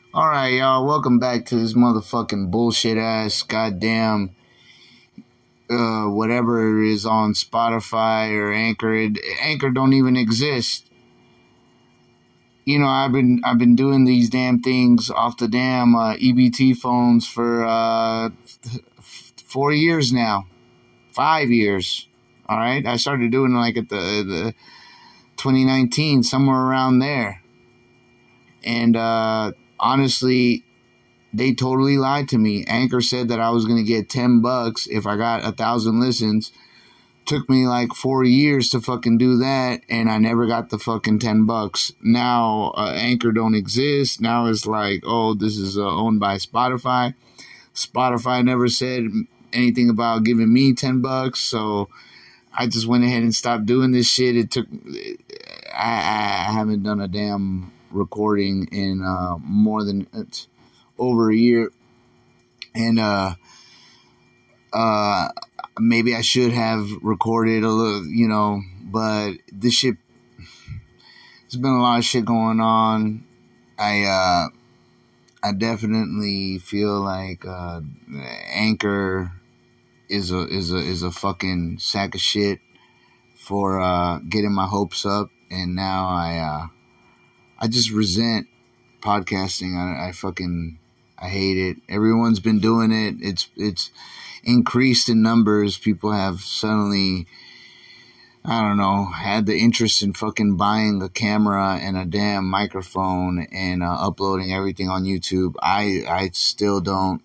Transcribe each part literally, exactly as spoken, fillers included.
Alright, y'all, welcome back to this motherfucking bullshit ass goddamn uh whatever is on Spotify or Anchor. It, Anchor don't even exist. You know, I've been I've been doing these damn things off the damn uh, E B T phones for uh four years now. Five years. Alright? I started doing it like at the the twenty nineteen, somewhere around there. And uh honestly, they totally lied to me. Anchor said that I was going to get ten bucks if I got a thousand listens. Took me like four years to fucking do that, and I never got the fucking ten bucks. Now, uh, Anchor don't exist. Now it's like, oh, this is uh, owned by Spotify. Spotify never said anything about giving me ten bucks, so I just went ahead and stopped doing this shit. It took, I, I haven't done a damn recording in uh, more than, it's over a year, and uh, uh, maybe I should have recorded a little, you know, but this shit, there's been a lot of shit going on. I, uh, I definitely feel like, uh, Anchor is a, is a, is a fucking sack of shit for, uh, getting my hopes up. And now I, uh, I just resent podcasting. I, I fucking, I hate it. Everyone's been doing it. It's, it's increased in numbers. People have suddenly, I don't know, had the interest in fucking buying a camera and a damn microphone and uh, uploading everything on YouTube. I, I still don't,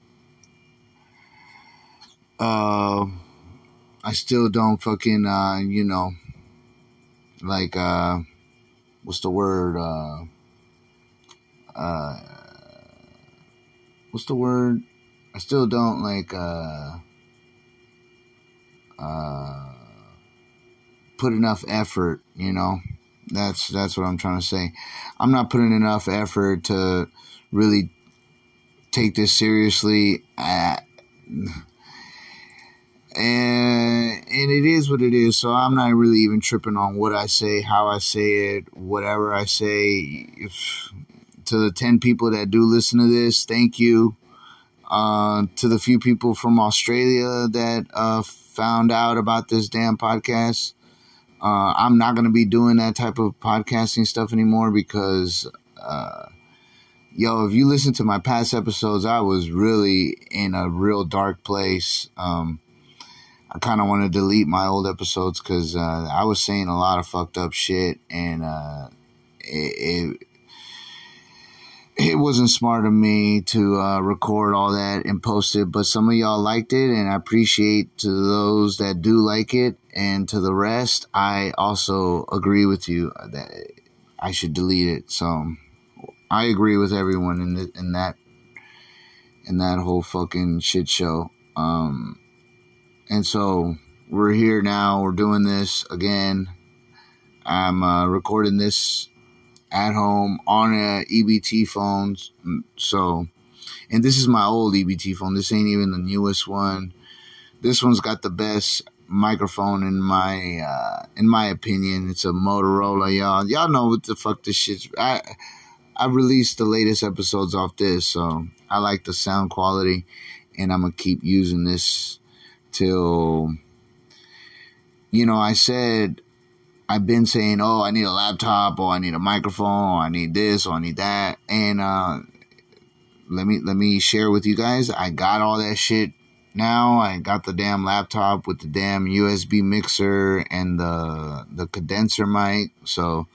uh, I still don't fucking, uh, you know, like, uh, what's the word, uh, uh, what's the word? I still don't like, uh, uh, put enough effort, you know, that's, that's what I'm trying to say. I'm not putting enough effort to really take this seriously. I, and, and it is what it is. So I'm not really even tripping on what I say, how I say it, whatever I say. If, to the ten people that do listen to this, thank you. Uh, to the few people from Australia that uh, found out about this damn podcast, uh, I'm not going to be doing that type of podcasting stuff anymore because, uh, yo, if you listen to my past episodes, I was really in a real dark place. Um, I kind of want to delete my old episodes because uh, I was saying a lot of fucked up shit, and uh, it, it It wasn't smart of me to uh, record all that and post it, but some of y'all liked it, and I appreciate to those that do like it, and to the rest, I also agree with you that I should delete it. So I agree with everyone in the, in that in that whole fucking shit show. Um, and so we're here now. We're doing this again. I'm uh, recording this at home on a E B T phones. So, and this is my old E B T phone. This ain't even the newest one. This one's got the best microphone in my, uh, in my opinion. It's a Motorola, y'all. Y'all know what the fuck this shit's. I, I released the latest episodes off this, so I like the sound quality, and I'm gonna keep using this till, you know, I said, I've been saying, oh, I need a laptop, or I need a microphone, or I need this, or I need that. And uh, let me let me share with you guys, I got all that shit now. I got the damn laptop with the damn U S B mixer and the the condenser mic. So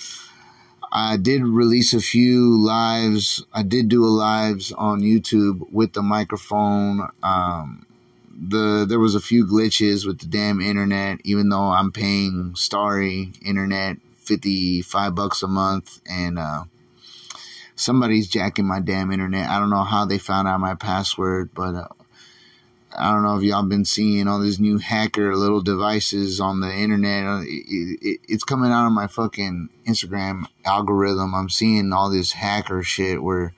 I did release a few lives. I did do a lives on YouTube with the microphone. Um, The there was a few glitches with the damn internet, even though I'm paying Starry Internet fifty-five bucks a month, and uh, somebody's jacking my damn internet. I don't know how they found out my password, but uh, I don't know if y'all been seeing all these new hacker little devices on the internet. It, it, it's coming out of my fucking Instagram algorithm. I'm seeing all this hacker shit where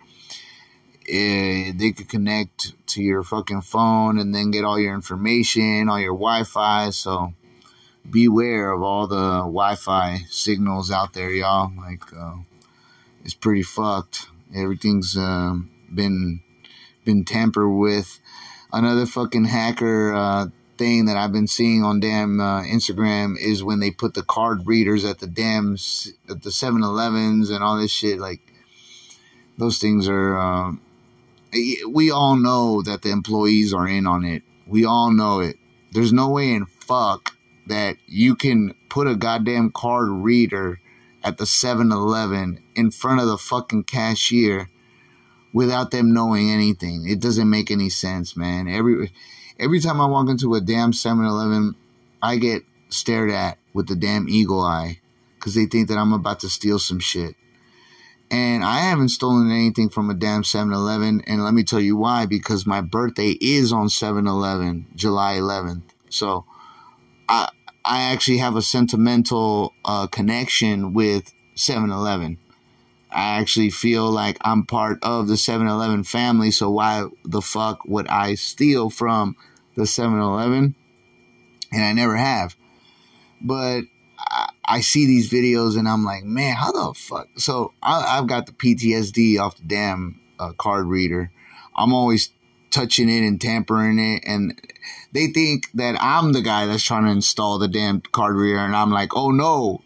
Uh, they could connect to your fucking phone and then get all your information, all your Wi-Fi. So beware of all the Wi-Fi signals out there, y'all. Like, uh, it's pretty fucked. Everything's uh, been been tampered with. Another fucking hacker uh, thing that I've been seeing on damn uh, Instagram is when they put the card readers at the damn at the seven elevens and all this shit. Like, those things are. Uh, we all know that the employees are in on it. We all know it. There's no way in fuck that you can put a goddamn card reader at the seven eleven in front of the fucking cashier without them knowing anything. It doesn't make any sense, man. Every every time I walk into a damn seven eleven, I get stared at with the damn eagle eye because they think that I'm about to steal some shit. And I haven't stolen anything from a damn seven eleven, and let me tell you why, because my birthday is on seven eleven, July eleventh. So I I actually have a sentimental uh, connection with seven eleven. I actually feel like I'm part of the seven eleven family, so why the fuck would I steal from the seven eleven? And I never have. But I, I see these videos and I'm like, man, how the fuck? So I, I've got the P T S D off the damn uh, card reader. I'm always touching it and tampering it, and they think that I'm the guy that's trying to install the damn card reader, and I'm like, oh no.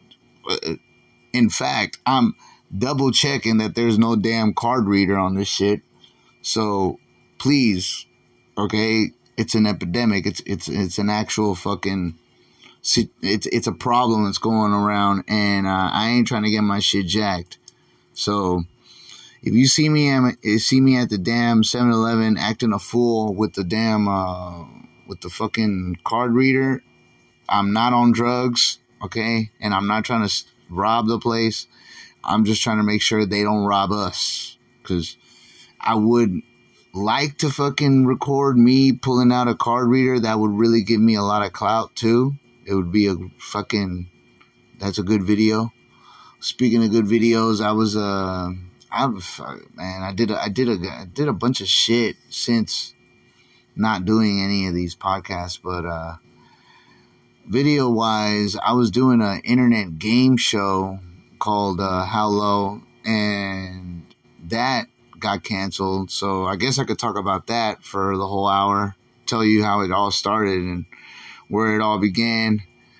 In fact, I'm double checking that there's no damn card reader on this shit. So please, okay, it's an epidemic. It's it's it's an actual fucking it's it's a problem that's going around, and uh, I ain't trying to get my shit jacked. So if you see me at see me at the damn seven eleven acting a fool with the damn uh, with the fucking card reader, I'm not on drugs, okay, and I'm not trying to rob the place. I'm just trying to make sure they don't rob us, because I would like to fucking record me pulling out a card reader. That would really give me a lot of clout too. It would be a fucking, that's a good video. Speaking of good videos, I was, uh, I man, I did, a, I did a, I did a bunch of shit since not doing any of these podcasts, but, uh, video wise, I was doing an internet game show called uh, How Low, and that got canceled. So I guess I could talk about that for the whole hour, tell you how it all started and where it all began.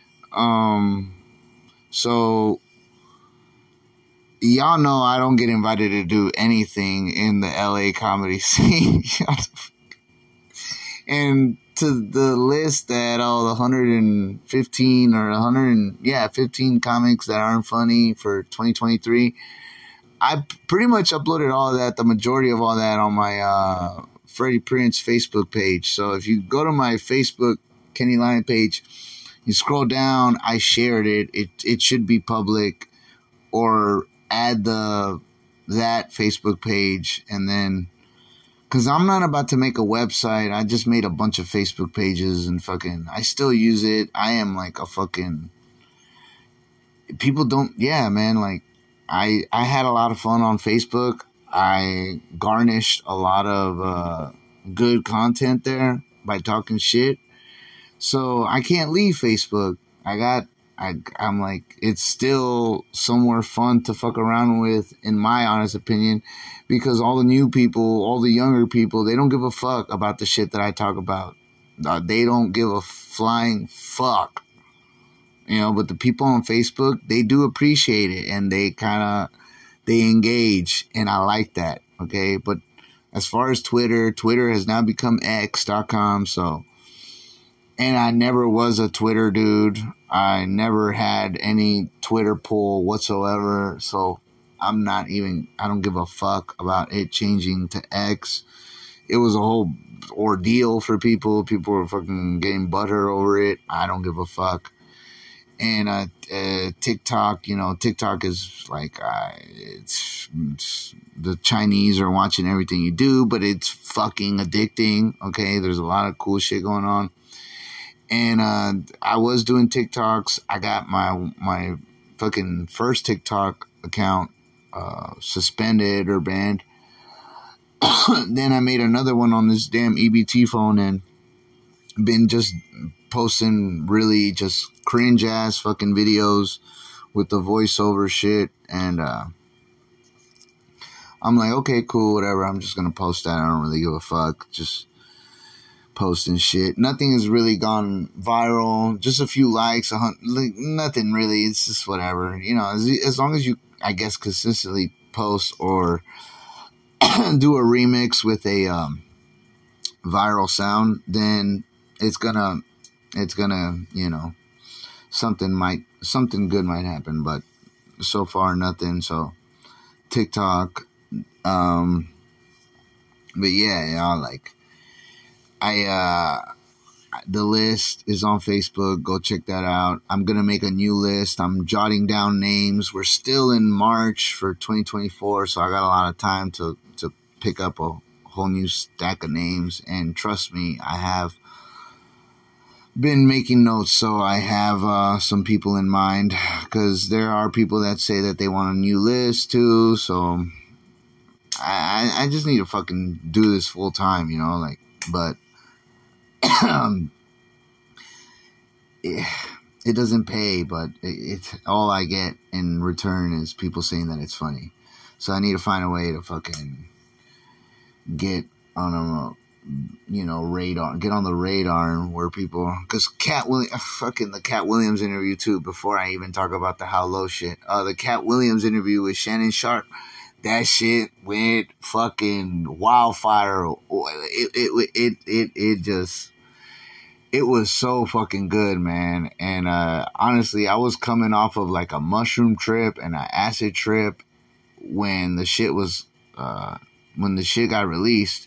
Um, so y'all know I don't get invited to do anything in the L A comedy scene. And to the list that all oh, the one hundred fifteen or one hundred, yeah, fifteen comics that aren't funny for twenty twenty-three, I pretty much uploaded all of that, the majority of all that, on my uh, Freddie Prinze Facebook page. So if you go to my Facebook Kenny Lyon page, you scroll down, I shared it. It it should be public, or add the that Facebook page, and then. Because I'm not about to make a website. I just made a bunch of Facebook pages and fucking, I still use it. I am like a fucking, people don't, yeah, man, like, I, I had a lot of fun on Facebook. I garnished a lot of uh, good content there by talking shit. So I can't leave Facebook. I got, I, I'm like, it's still somewhere fun to fuck around with, in my honest opinion. Because all the new people, all the younger people, they don't give a fuck about the shit that I talk about. Uh, they don't give a flying fuck. You know, but the people on Facebook, they do appreciate it. And they kind of, they engage. And I like that, okay? But as far as Twitter, Twitter has now become X dot com, so. And I never was a Twitter dude. I never had any Twitter pull whatsoever, so. I'm not even, I don't give a fuck about it changing to X. It was a whole ordeal for people. People were fucking getting butthurt over it. I don't give a fuck. And uh, uh, TikTok, you know, TikTok is like, uh, it's, it's, the Chinese are watching everything you do, but it's fucking addicting, okay? There's a lot of cool shit going on. And uh, I was doing TikToks. I got my my fucking first TikTok account Uh, suspended or banned. Then I made another one on this damn E B T phone and been just posting really just cringe ass fucking videos with the voiceover shit. And uh, I'm like, okay, cool, whatever. I'm just going to post that. I don't really give a fuck. Just posting shit. Nothing has really gone viral. Just a few likes. A hun- like, nothing really. It's just whatever. You know, as, as long as you, I guess, consistently post or do a remix with a um, viral sound, then it's gonna, it's gonna, you know, something might, something good might happen. But so far, nothing. So TikTok, um, but yeah, you know, like I, uh, the list is on Facebook. Go check that out. I'm going to make a new list. I'm jotting down names. We're still in March for twenty twenty-four, so I got a lot of time to, to pick up a whole new stack of names. And trust me, I have been making notes, so I have uh, some people in mind, because there are people that say that they want a new list too, so I, I just need to fucking do this full time, you know, like, but um, it, it doesn't pay, but it, it all I get in return is people saying that it's funny. So I need to find a way to fucking get on a, you know, radar, get on the radar where people, because Cat Williams, fucking the Cat Williams interview too, before I even talk about the How Low shit, uh, the Cat Williams interview with Shannon Sharpe, that shit went fucking wildfire. It, it, it, it, it just, it was so fucking good, man. And, uh, honestly, I was coming off of like a mushroom trip and an acid trip when the shit was, uh, when the shit got released.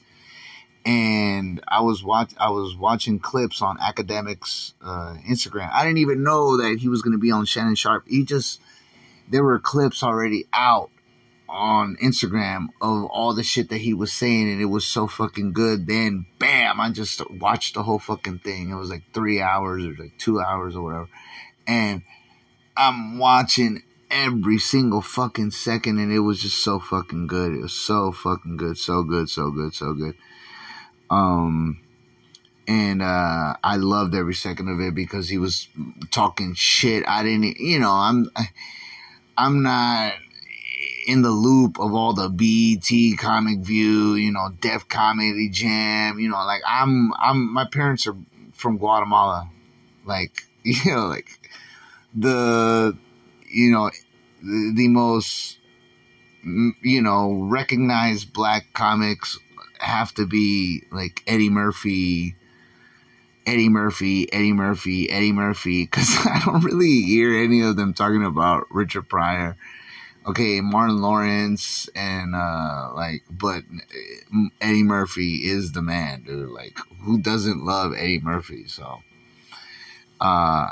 And I was watch, I was watching clips on Academics, uh, Instagram. I didn't even know that he was going to be on Shannon Sharpe. He just, there were clips already out on Instagram of all the shit that he was saying, and it was so fucking good. Then bam, I just watched the whole fucking thing. It was like three hours or like two hours or whatever, and I'm watching every single fucking second, and it was just so fucking good. It was so fucking good, so good, so good, so good. Um, and uh, I loved every second of it because he was talking shit. I didn't, you know, I'm, I'm not in the loop of all the B E T, Comic View, you know, Def Comedy Jam, you know, like I'm, I'm, my parents are from Guatemala, like, you know, like the, you know, the, the most, you know, recognized black comics have to be like Eddie Murphy, Eddie Murphy, Eddie Murphy, Eddie Murphy, because I don't really hear any of them talking about Richard Pryor. Okay, Martin Lawrence and, uh, like, but Eddie Murphy is the man, dude. Like, who doesn't love Eddie Murphy? So, uh,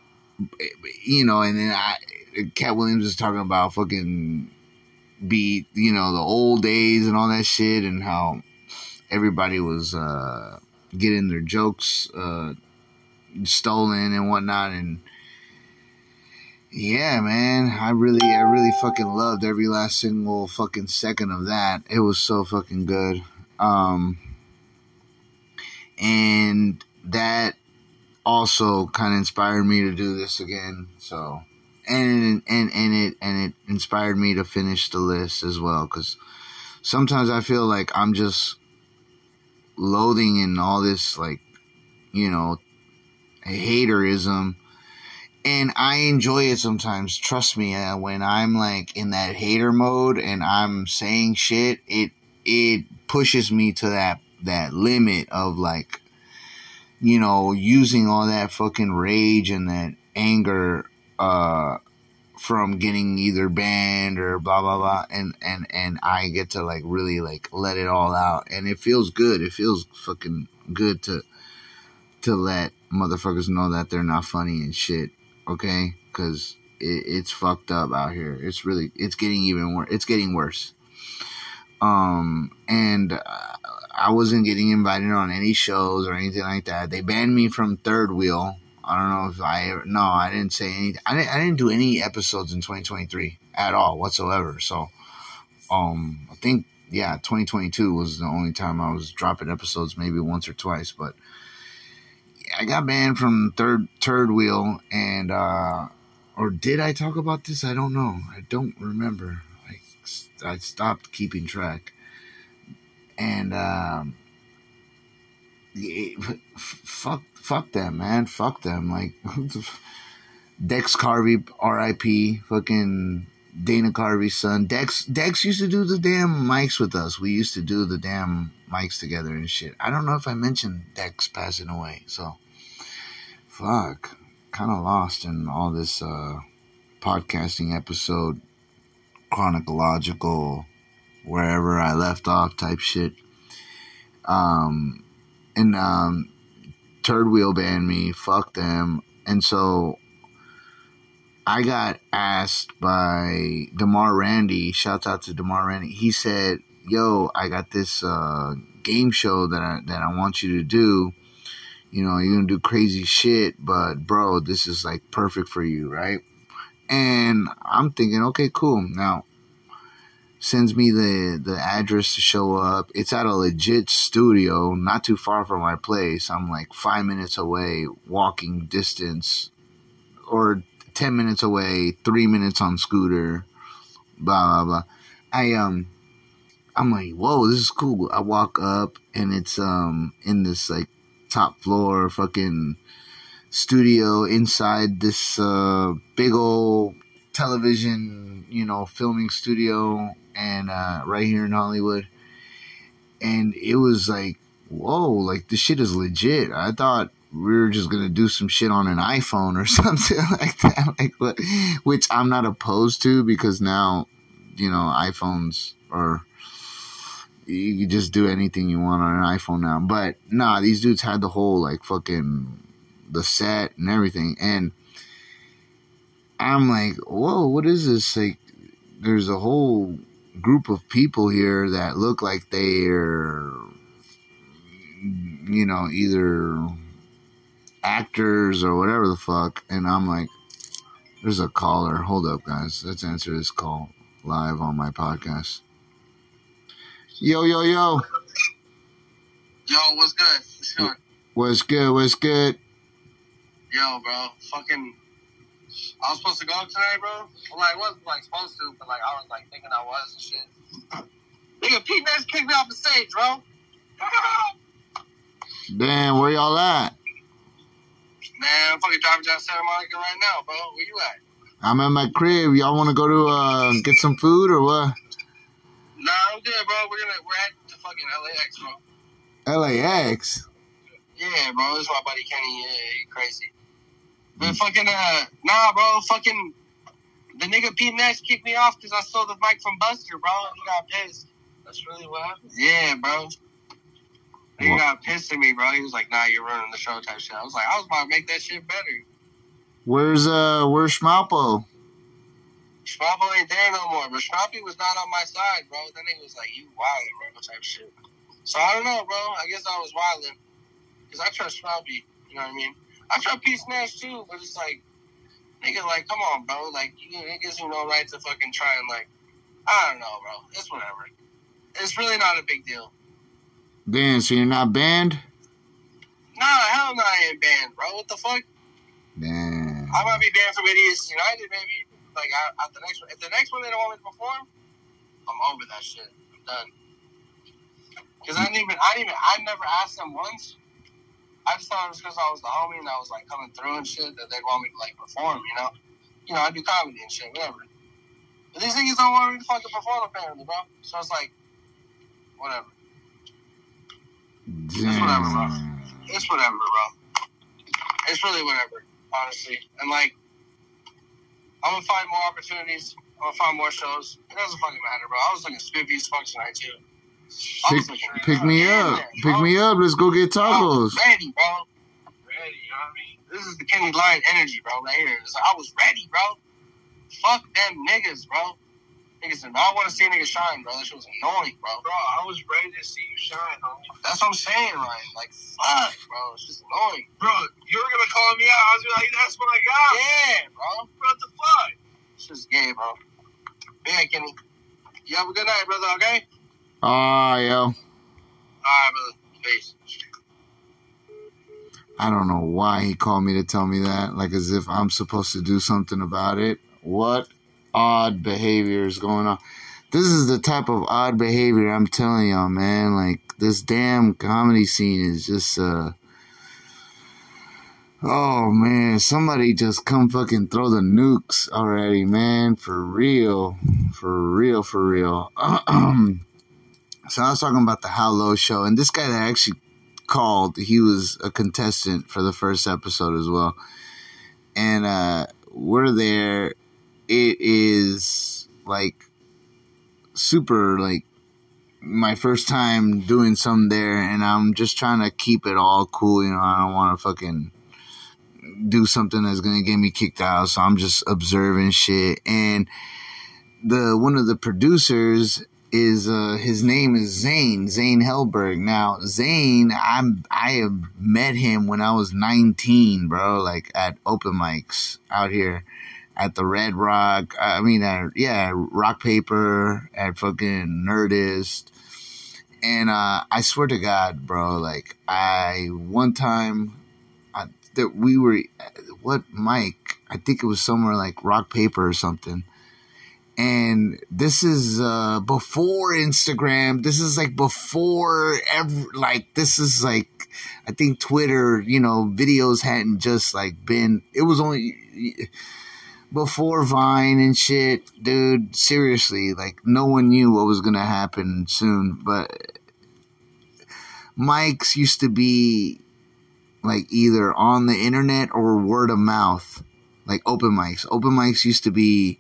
you know, and then I, Cat Williams is talking about fucking beat, you know, the old days and all that shit, and how everybody was, uh, getting their jokes, uh, stolen and whatnot, and, yeah, man, I really, I really fucking loved every last single fucking second of that. It was so fucking good. Um, and that also kind of inspired me to do this again. So, and, and, and it, and it inspired me to finish the list as well. Cause sometimes I feel like I'm just loathing in all this, like, you know, haterism. And I enjoy it sometimes. Trust me, uh, when I'm like in that hater mode and I'm saying shit, it it pushes me to that that limit of like, you know, using all that fucking rage and that anger uh from getting either banned or blah blah blah, and and and I get to like really like let it all out, and it feels good. It feels fucking good to to let motherfuckers know that they're not funny and shit. Okay, because it, it's fucked up out here. It's really, it's getting even worse. It's getting worse. Um, and uh, I wasn't getting invited on any shows or anything like that. They banned me from Third Wheel. I don't know if I ever, no, I didn't say anything. I didn't, I didn't do any episodes in twenty twenty-three at all whatsoever. So, um, I think, yeah, twenty twenty-two was the only time I was dropping episodes, maybe once or twice, but I got banned from third third wheel, and uh or did I talk about this? I don't know. I don't remember. Like, I stopped keeping track. And um, it, fuck, fuck them, man. Fuck them. Like Dex Carvey, R I P Fucking Dana Carvey's son. Dex, Dex used to do the damn mics with us. We used to do the damn mics together and shit. I don't know if I mentioned Dex passing away. So, fuck. Kind of lost in all this uh, podcasting episode, chronological, wherever I left off type shit. Um, and um, Third Wheel banned me. Fuck them. And so I got asked by DeMar Randy, shouts out to DeMar Randy. He said, yo, I got this uh, game show that I, that I want you to do. You know, you're going to do crazy shit, but bro, this is like perfect for you, right? And I'm thinking, okay, cool. Now, sends me the, the address to show up. It's at a legit studio, not too far from my place. I'm like five minutes away, walking distance, or ten minutes away, three minutes on scooter, blah, blah, blah. I, um, I'm like, whoa, this is cool. I walk up and it's, um, in this like top floor fucking studio inside this, uh, big old television, you know, filming studio, and, uh, right here in Hollywood. And it was like, whoa, like this shit is legit. I thought we were just gonna do some shit on an iPhone or something like that, like what, which I'm not opposed to, because now, you know, iPhones are, you can just do anything you want on an iPhone now. But nah, these dudes had the whole like fucking the set and everything, and I'm like, whoa, what is this? Like, there's a whole group of people here that look like they're, you know, either actors or whatever the fuck. And I'm like, there's a caller. Hold up, guys. Let's answer this call live on my podcast. Yo, yo, yo. Yo, what's good? What's good? What's good? What's good? Yo, bro. Fucking, I was supposed to go tonight, bro. Well, I wasn't, like, supposed to, but, like, I was, like, thinking I was and shit. Nigga, Pete Ness kicked me off the stage, bro. Damn, where y'all at? Man, I'm fucking driving down Santa Monica right now, bro. Where you at? I'm at my crib. Y'all want to go to, uh, get some food or what? Nah, I'm good, bro. We're gonna, we're heading to fucking L A X, bro. L A X? Yeah, bro. This is my buddy Kenny. Yeah, he crazy. But fucking, uh, nah, bro. Fucking, the nigga Pete Nash kicked me off because I stole the mic from Buster, bro. And he got pissed. That's really what happened? Yeah, bro. He what? got pissed at me, bro. He was like, nah, you're ruining the show type shit. I was like, I was about to make that shit better. Where's, uh, where's Schmalpo? Schmalpo ain't there no more, but Schmalpo was not on my side, bro. That nigga was like, you wildin', bro, type shit. So I don't know, bro. I guess I was wildin'. Because I trust Schmalpo, you know what I mean? I trust Pete Nash too, but it's like, nigga, like, come on, bro. Like, you, it gives you no right to fucking try and, like, I don't know, bro. It's whatever. It's really not a big deal. Damn, so you're not banned? Nah, hell no, I ain't banned, bro. What the fuck? Damn. I might be banned from Idiots United, maybe. Like, I, at the next one. If the next one they don't want me to perform, I'm over that shit. I'm done. Because I didn't even, I didn't even, I never asked them once. I just thought it was because I was the homie and I was, like, coming through and shit that they'd want me to, like, perform, you know? You know, I do comedy and shit, whatever. But these niggas don't want me to fucking perform, apparently, bro. So it's like, whatever. Damn. It's whatever, bro. It's whatever, bro. It's really whatever, honestly. And, like, I'm gonna find more opportunities. I'm gonna find more shows. It doesn't fucking matter, bro. I was looking spiffy as fuck tonight, too. Pick, pick me up. There, pick me up. Let's go get tacos. Ready, bro. Ready, you know what I mean? This is the Kenny Lion energy, bro, right here. It's like, I was ready, bro. Fuck them niggas, bro. Niggas did not want to see a nigga shine, bro. That shit was annoying, bro. Bro, I was ready to see you shine, homie. That's what I'm saying, Ryan. Like, fuck, bro. It's just annoying. Bro, you were going to call me out. I was like, that's what I got. Yeah, bro. What the fuck? It's just gay, bro. Yeah, Kenny. You have a good night, brother, okay? Ah, uh, yo. All right, brother. Peace. I don't know why he called me to tell me that, like as if I'm supposed to do something about it. What odd behavior is going on? this is the type of odd behavior I'm telling y'all, man. Like, this damn comedy scene is just, uh, oh, man, somebody just come fucking throw the nukes already, man. For real. For real, for real. So I was talking about the How Low show, and this guy that actually called, he was a contestant for the first episode as well. And uh, we're there. It is, like, super, like, my first time doing something there, and I'm just trying to keep it all cool. You know, I don't want to fucking do something that's going to get me kicked out, so I'm just observing shit. And the one of the producers is uh his name is Zane Zane Hellberg. Now Zane, I'm I have met him when I was nineteen, bro, like at open mics out here at the Red Rock. I mean, at, yeah, Rock Paper, at fucking Nerdist. And uh I swear to God, bro, like I one time I, that we were what mic? I think it was somewhere like Rock Paper or something. And this is uh, before Instagram. This is like before ever. Like this is like, I think Twitter. You know, videos hadn't just like been. It was only before Vine and shit, dude. Seriously, like no one knew what was gonna happen soon. But mics used to be like either on the internet or word of mouth. Like open mics. Open mics used to be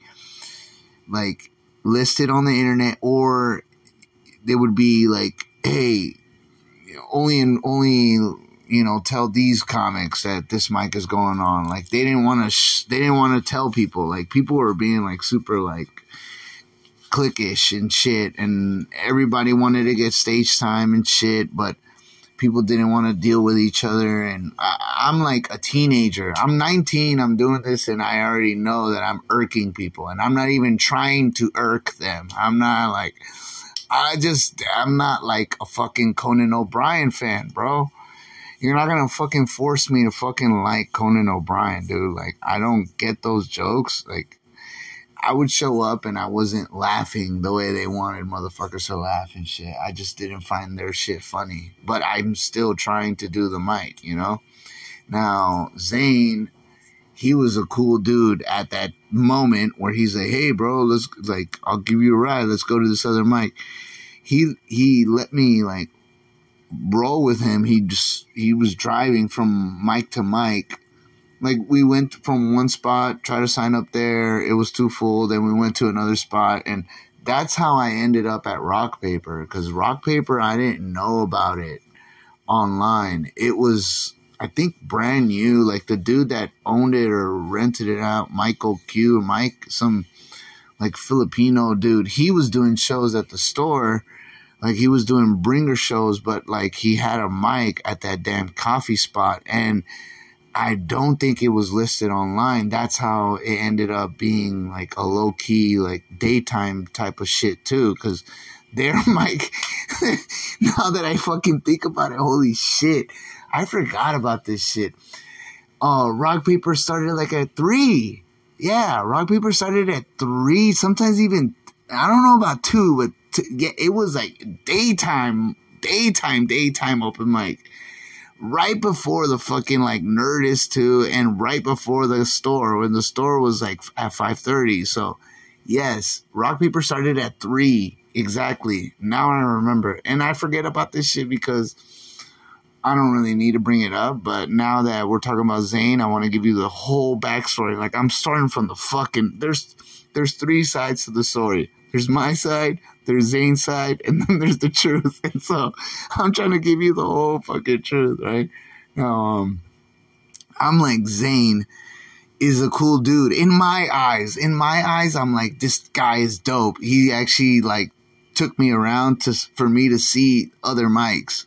like listed on the internet, or they would be like, hey, only in only you know tell these comics that this mic is going on. Like they didn't want to sh- they didn't want to tell people. Like people were being like super like cliquish and shit, and everybody wanted to get stage time and shit, but people didn't want to deal with each other. And I, I'm like a teenager. I'm nineteen. I'm doing this, and I already know that I'm irking people. And I'm not even trying to irk them. I'm not like, I just, I'm not like a fucking Conan O'Brien fan, bro. You're not going to fucking force me to fucking like Conan O'Brien, dude. Like, I don't get those jokes. Like, I would show up and I wasn't laughing the way they wanted motherfuckers to laugh and shit. I just didn't find their shit funny. But I'm still trying to do the mic, you know? Now, Zane, he was a cool dude at that moment where he's like, hey, bro, let's, like, I'll give you a ride. Let's go to this other mic. He, he let me, like, roll with him. He just, he was driving from mic to mic. Like, we went from one spot, tried to sign up there. It was too full. Then we went to another spot. And that's how I ended up at Rock Paper. Because Rock Paper, I didn't know about it online. It was, I think, brand new. Like, the dude that owned it or rented it out, Michael Q, Mike, some, like, Filipino dude, he was doing shows at the store. Like, he was doing bringer shows, but, like, he had a mic at that damn coffee spot. And I don't think it was listed online. That's how it ended up being like a low key, like daytime type of shit too. Cause their mic, now that I fucking think about it, holy shit, I forgot about this shit. Uh, Rock Paper started like at three. Yeah, Rock Paper started at three. Sometimes even, I don't know about two, but t- yeah, it was like daytime, daytime, daytime open mic. Right before the fucking, like, Nerdist too, and right before the store, when the store was, like, at five thirty. So, yes, Rock Paper started at three, exactly. Now I remember. And I forget about this shit because I don't really need to bring it up, but now that we're talking about Zane, I want to give you the whole backstory. Like, I'm starting from the fucking, there's, there's three sides to the story. There's my side, there's Zane's side, and then there's the truth. And so I'm trying to give you the whole fucking truth, right? Now, um, I'm like, Zane is a cool dude. In my eyes, in my eyes, I'm like, this guy is dope. He actually, like, took me around to for me to see other mics.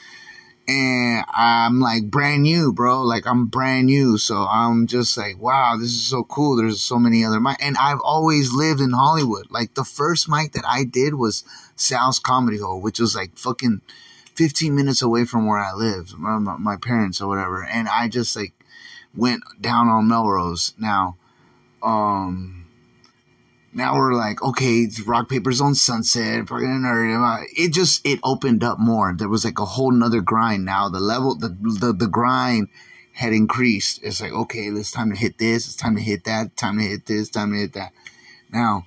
And I'm like brand new, bro. Like I'm brand new. So I'm just like, wow, this is so cool. There's so many other mics. And I've always lived in Hollywood. Like the first mic that I did was Sal's Comedy Hole, which was like fucking fifteen minutes away from where I lived, my, my parents or whatever. And I just like went down on Melrose. Now, um, now we're like, okay, it's rock, paper, on sunset. It just, it opened up more. There was like a whole nother grind. Now the level, the, the, the grind had increased. It's like, okay, it's time to hit this. It's time to hit that. Time to hit this. Time to hit that. Now,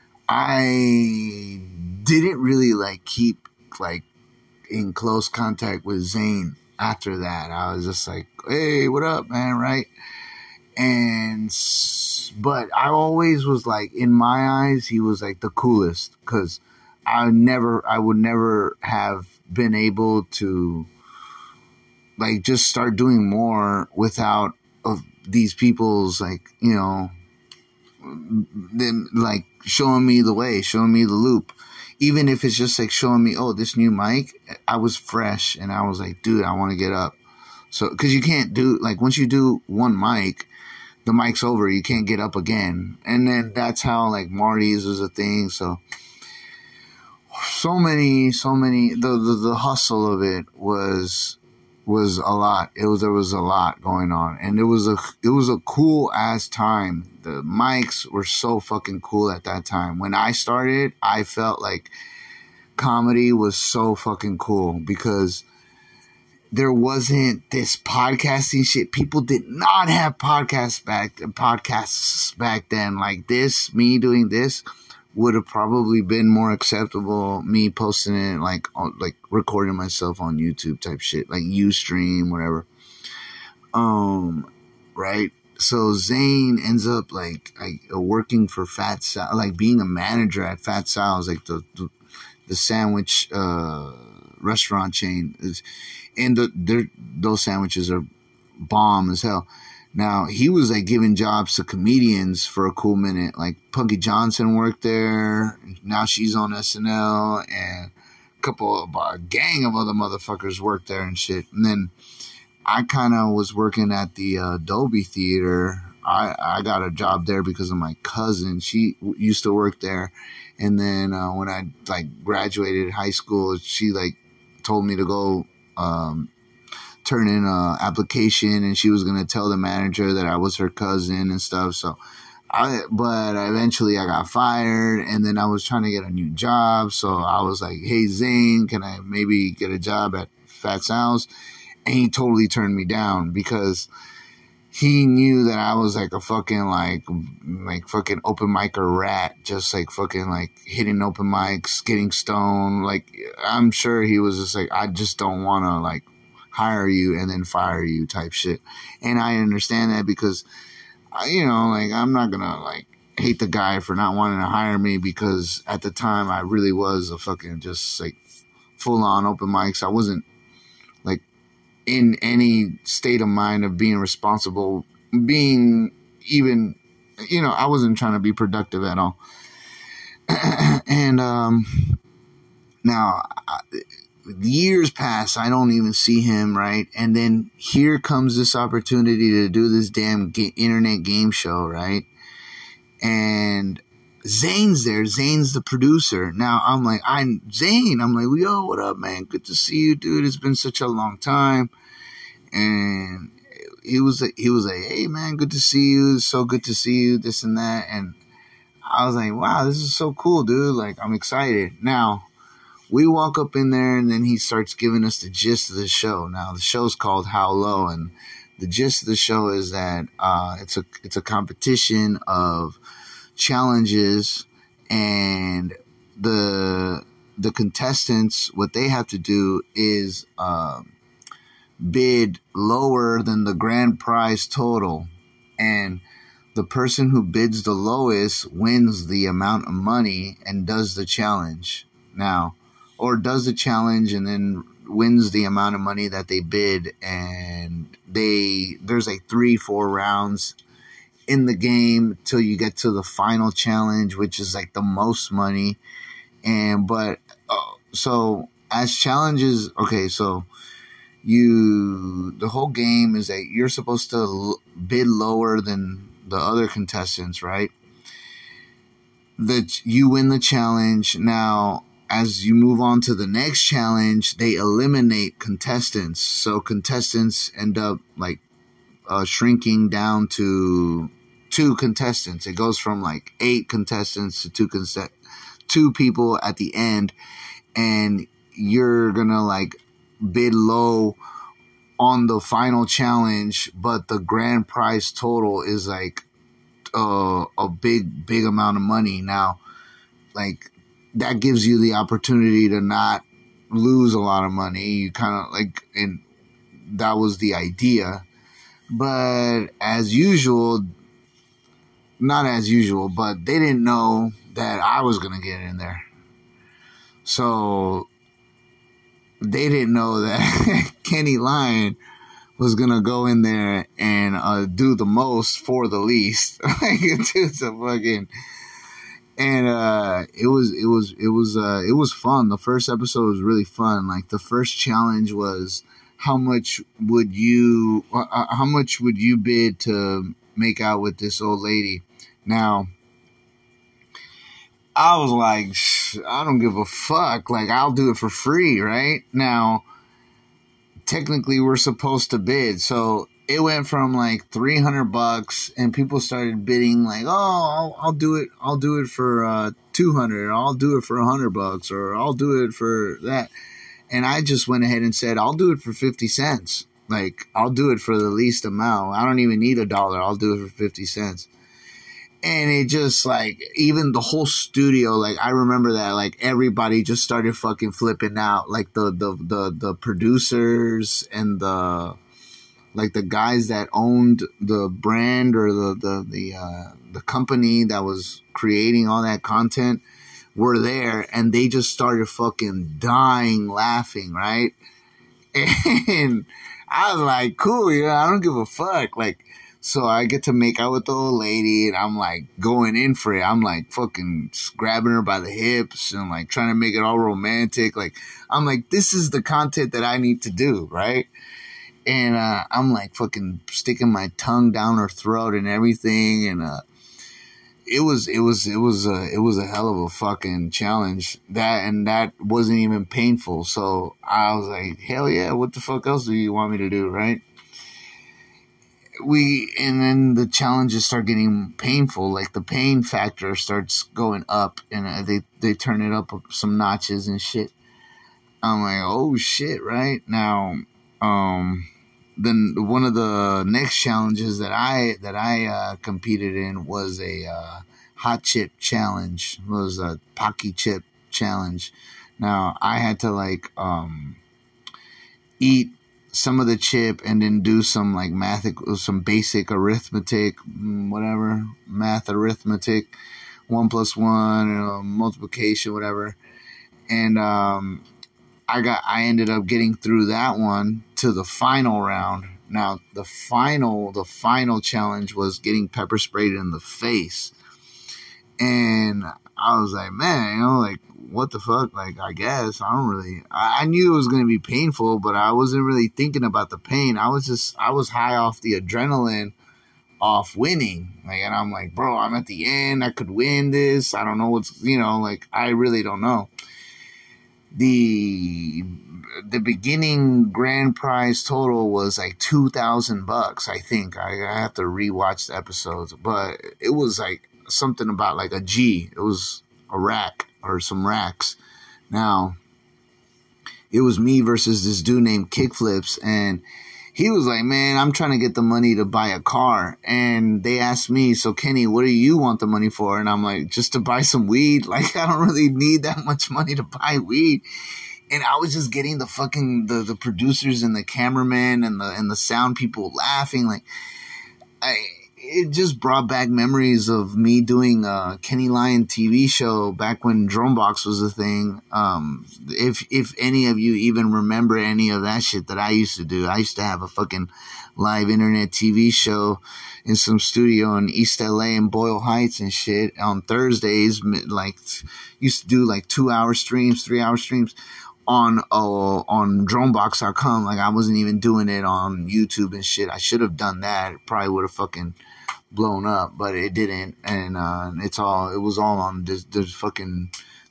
I didn't really like keep like in close contact with Zane after that. I was just like, hey, what up, man? Right. And, but I always was like, in my eyes, he was like the coolest, because I never, I would never have been able to like just start doing more without of these people's like, you know, them like showing me the way, showing me the loop. Even if it's just like showing me, oh, this new mic, I was fresh and I was like, dude, I want to get up. So, cause you can't do, like, once you do one mic, the mic's over, you can't get up again. And then that's how like Marty's was a thing. So, so many, so many, the, the, the hustle of it was, was a lot. It was, there was a lot going on, and it was a, it was a cool ass time. The mics were so fucking cool at that time. When I started, I felt like comedy was so fucking cool because there wasn't this podcasting shit. People did not have podcasts back, podcasts back then. Like this, me doing this would have probably been more acceptable. Me posting it, like, on, like recording myself on YouTube type shit, like Ustream, whatever. Um, right. So Zane ends up like, like working for Fat Sal, like being a manager at Fat Sal's, like the, the, the sandwich, uh, restaurant chain is, and the, those sandwiches are bomb as hell. Now, he was like giving jobs to comedians for a cool minute. Like Punky Johnson worked there. Now she's on S N L, and a couple of, a gang of other motherfuckers worked there and shit. And then I kind of was working at the uh, Dolby Theater. I, I got a job there because of my cousin. She w- used to work there. And then uh, when I like graduated high school, she like told me to go um, turn in a application, and she was going to tell the manager that I was her cousin and stuff. So I, but eventually I got fired, and then I was trying to get a new job. So I was like, hey, Zane, can I maybe get a job at Fat Sal's? And he totally turned me down because he knew that I was like a fucking like, like fucking open micer rat, just like fucking like hitting open mics, getting stoned. Like, I'm sure he was just like, I just don't want to like hire you and then fire you type shit. And I understand that because, you know, like, I'm not going to like hate the guy for not wanting to hire me, because at the time I really was a fucking just like full on open mics. I wasn't like in any state of mind of being responsible, being even, you know, I wasn't trying to be productive at all. And um, now I, years pass, I don't even see him, right? And then here comes this opportunity to do this damn ga- internet game show, right? And Zane's there. Zane's the producer. Now I'm like, I'm Zane. I'm like, yo, what up, man? Good to see you, dude. It's been such a long time. And he was like, he was like, hey, man, good to see you. It's so good to see you. This and that. And I was like, wow, this is so cool, dude. Like, I'm excited. Now we walk up in there, and then he starts giving us the gist of the show. Now the show's called How Low, and the gist of the show is that uh, it's a it's a competition of challenges, and the the contestants, what they have to do is uh, bid lower than the grand prize total, and the person who bids the lowest wins the amount of money and does the challenge. Now, or does the challenge and then wins the amount of money that they bid, and they there's like three four rounds in the game till you get to the final challenge, which is like the most money. And but uh, so as challenges, okay, so you the whole game is that you're supposed to l- bid lower than the other contestants, right? That you win the challenge. Now, as you move on to the next challenge, they eliminate contestants. So contestants end up like uh, shrinking down to two contestants. It goes from like eight contestants to two conse- two people at the end, and you're gonna like bid low on the final challenge, but the grand prize total is like uh, a big, big amount of money. Now, like, that gives you the opportunity to not lose a lot of money. You kind of like, and that was the idea. But as usual, not as usual, but they didn't know that I was going to get in there. So they didn't know that Kenny Lion was going to go in there and uh, do the most for the least. Like, do some fucking... And uh, it was it was it was uh, it was fun. The first episode was really fun. Like, the first challenge was, how much would you uh, how much would you bid to make out with this old lady? Now, I was like, I don't give a fuck. Like, I'll do it for free, right? Now, technically, we're supposed to bid, so it went from like three hundred bucks, and people started bidding like, oh, I'll, I'll do it. I'll do it for uh, two hundred. Or I'll do it for a hundred bucks, or I'll do it for that. And I just went ahead and said, I'll do it for fifty cents. Like, I'll do it for the least amount. I don't even need a dollar. I'll do it for fifty cents. And it just, like, even the whole studio, like, I remember that, like, everybody just started fucking flipping out. Like, the, the, the, the producers and the, like, the guys that owned the brand or the, the, the, uh, the company that was creating all that content were there, and they just started fucking dying laughing, right? And I was like, cool, you know, I don't give a fuck. Like, so I get to make out with the old lady, and I'm like going in for it. I'm like fucking grabbing her by the hips and like trying to make it all romantic. Like, I'm like, this is the content that I need to do, right? And uh, I'm like fucking sticking my tongue down her throat and everything, and uh, it was it was it was a it was a hell of a fucking challenge. That and that wasn't even painful. So I was like, hell yeah! What the fuck else do you want me to do, right? We and then the challenges start getting painful. Like, the pain factor starts going up, and they they turn it up some notches and shit. I'm like, oh shit! Right now, um, then one of the next challenges that I that I uh, competed in was a uh, hot chip challenge. It was a Pocky chip challenge. Now, I had to like um, eat some of the chip and then do some like math, some basic arithmetic, whatever, math arithmetic, one plus one, you know, multiplication, whatever. And um, I got, I ended up getting through that one to the final round. Now, the final, the final challenge was getting pepper sprayed in the face. And I was like, man, you know, like, what the fuck? Like, I guess I don't really, I, I knew it was going to be painful, but I wasn't really thinking about the pain. I was just, I was high off the adrenaline off winning. Like, and I'm like, bro, I'm at the end. I could win this. I don't know what's, you know, like, I really don't know. The, the beginning grand prize total was like two thousand bucks. I think I, I have to rewatch the episodes, but it was like something about like a G. It was a rack or some racks. Now, it was me versus this dude named Kickflips, and he was like, man, I'm trying to get the money to buy a car. And they asked me, so Kenny, what do you want the money for? And I'm like, just to buy some weed. Like, I don't really need that much money to buy weed. And I was just getting the fucking, the, the producers and the cameramen and the, and the sound people laughing. Like, I, it just brought back memories of me doing a Kenny Lion T V show back when Dronebox was a thing. Um, if, if any of you even remember any of that shit that I used to do, I used to have a fucking live internet T V show in some studio in East L A and Boyle Heights and shit on Thursdays. Like, used to do like two hour streams, three hour streams on, uh, on dronebox dot com. Like, I wasn't even doing it on YouTube and shit. I should have done that. It probably would have fucking blown up, but it didn't. And uh it's all it was all on this, this fucking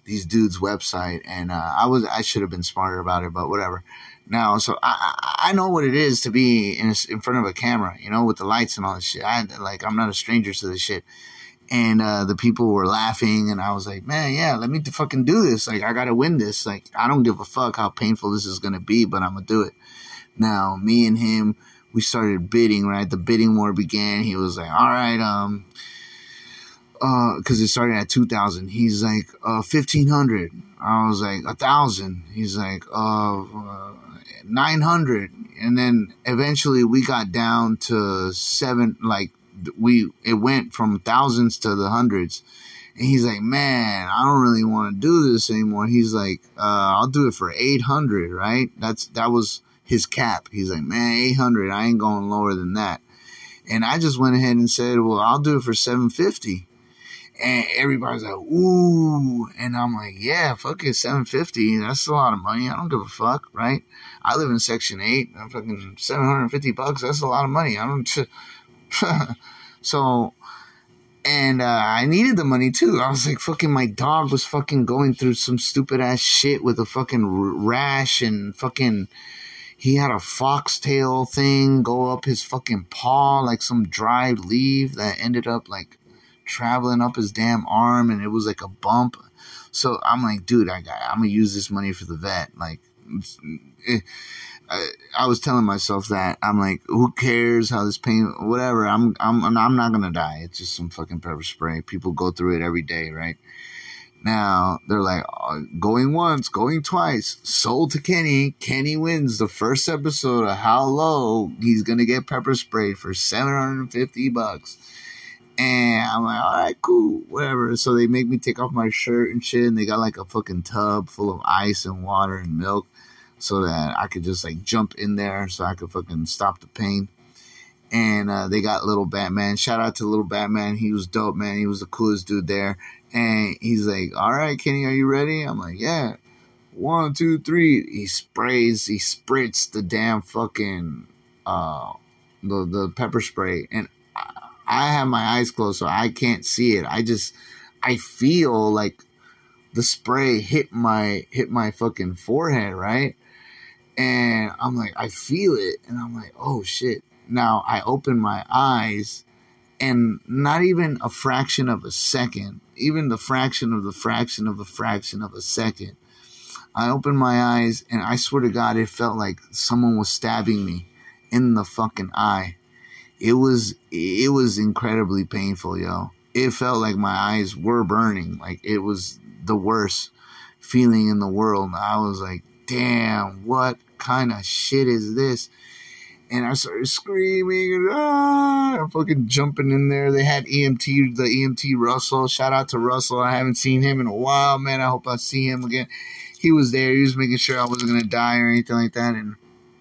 these dudes' website, and uh, I was I should have been smarter about it, but whatever. Now, so I I know what it is to be in a, in front of a camera, you know, with the lights and all this shit. I like I'm not a stranger to this shit. And uh, the people were laughing, and I was like, man, yeah, let me fucking do this. Like, I gotta win this. Like, I don't give a fuck how painful this is gonna be, but I'm gonna do it. Now, me and him, we started bidding, right? The bidding war began. He was like, all right, um, uh, cause it started at two thousand. He's like, uh, fifteen hundred. I was like, a thousand. He's like, uh, uh nine hundred. And then eventually we got down to seven, like, we it went from thousands to the hundreds, and he's like, man, I don't really want to do this anymore. He's like, uh I'll do it for eight hundred, right? That's that was his cap. He's like, man, eight hundred, I ain't going lower than that. And I just went ahead and said, well, I'll do it for seven fifty. And everybody's like, ooh. And I'm like, yeah, fuck it, seven fifty, that's a lot of money. I don't give a fuck, right? I live in section eight. I'm fucking seven hundred fifty bucks, that's a lot of money. I don't so, and uh, I needed the money too. I was like, fucking, my dog was fucking going through some stupid ass shit with a fucking rash, and fucking, he had a foxtail thing go up his fucking paw, like some dried leaf that ended up like traveling up his damn arm, and it was like a bump. So I'm like, dude, I got, I'm gonna use this money for the vet. Like, it, I, I was telling myself that. I'm like, who cares how this pain, whatever. I'm, I'm, I'm not gonna die. It's just some fucking pepper spray. People go through it every day, right? Now they're like, oh, going once, going twice. Sold to Kenny. Kenny wins the first episode of How Low. He's gonna get pepper sprayed for seven hundred fifty bucks. And I'm like, all right, cool, whatever. So they make me take off my shirt and shit, and they got like a fucking tub full of ice and water and milk, so that I could just like jump in there so I could fucking stop the pain. And uh, they got Little Batman. Shout out to Little Batman. He was dope, man. He was the coolest dude there. And he's like, all right, Kenny, are you ready? I'm like, yeah. One, two, three. He sprays, he spritz the damn fucking, uh, the, the pepper spray. And I, I have my eyes closed, so I can't see it. I just, I feel like the spray hit my, hit my fucking forehead, right? And I'm like, I feel it. And I'm like, oh shit. Now I open my eyes, and not even a fraction of a second, even the fraction of the fraction of a fraction of a second, I opened my eyes, and I swear to God, it felt like someone was stabbing me in the fucking eye. It was, it was incredibly painful, yo. It felt like my eyes were burning. Like, it was the worst feeling in the world. I was like, damn, what kind of shit is this? And I started screaming, and ah, I'm fucking jumping in there. They had E M T, the E M T Russell. Shout out to Russell. I haven't seen him in a while, man. I hope I see him again. He was there. He was making sure I wasn't going to die or anything like that. And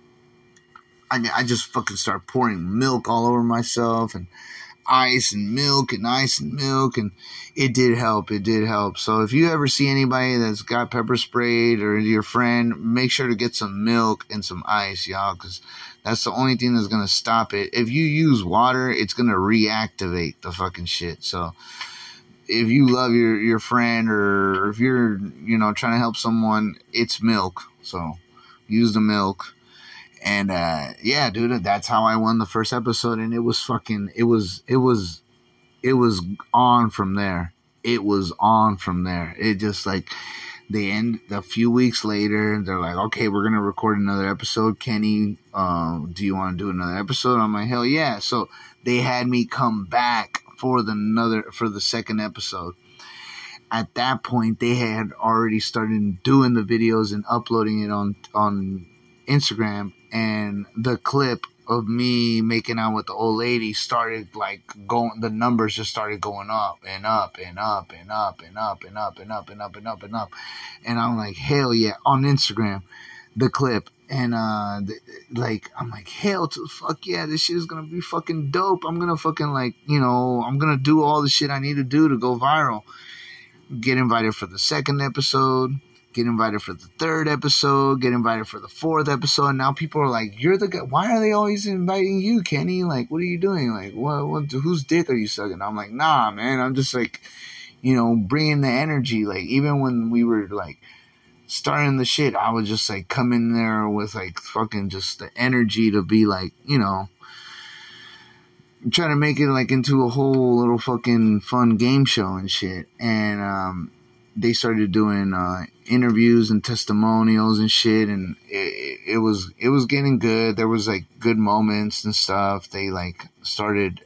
I, I just fucking started pouring milk all over myself, and ice and milk and ice and milk, and it did help. It did help. So if you ever see anybody that's got pepper sprayed, or your friend, make sure to get some milk and some ice, y'all, because that's the only thing that's going to stop it. If you use water, it's going to reactivate the fucking shit. So if you love your, your friend, or if you're, you know, trying to help someone, it's milk. So use the milk. And, uh, yeah, dude, that's how I won the first episode. And it was fucking, it was, it was, it was on from there. It was on from there. It just like, they end a few weeks later. They're like, okay, we're going to record another episode. Kenny, uh, do you want to do another episode? I'm like, hell yeah. So they had me come back for the another, for the second episode. At that point, they had already started doing the videos and uploading it on, on Instagram. And the clip of me making out with the old lady started like going, the numbers just started going up and up and up and up and up and up and up and up and up and up. And I'm like, hell yeah, on Instagram, the clip. And uh, the, like, I'm like, hell to the fuck yeah, this shit is gonna be fucking dope. I'm gonna fucking like, you know, I'm gonna do all the shit I need to do to go viral. Get invited for the second episode. Get invited for the third episode, get invited for the fourth episode. And now people are like, you're the guy. Why are they always inviting you, Kenny? Like, what are you doing? Like, what, what, whose dick are you sucking? I'm like, nah, man. I'm just like, you know, bringing the energy. Like, even when we were, like, starting the shit, I would just, like, come in there with, like, fucking just the energy to be, like, you know, trying to make it, like, into a whole little fucking fun game show and shit. And, um, they started doing, uh, interviews and testimonials and shit, and it, it was, it was getting good. There was, like, good moments and stuff. They, like, started,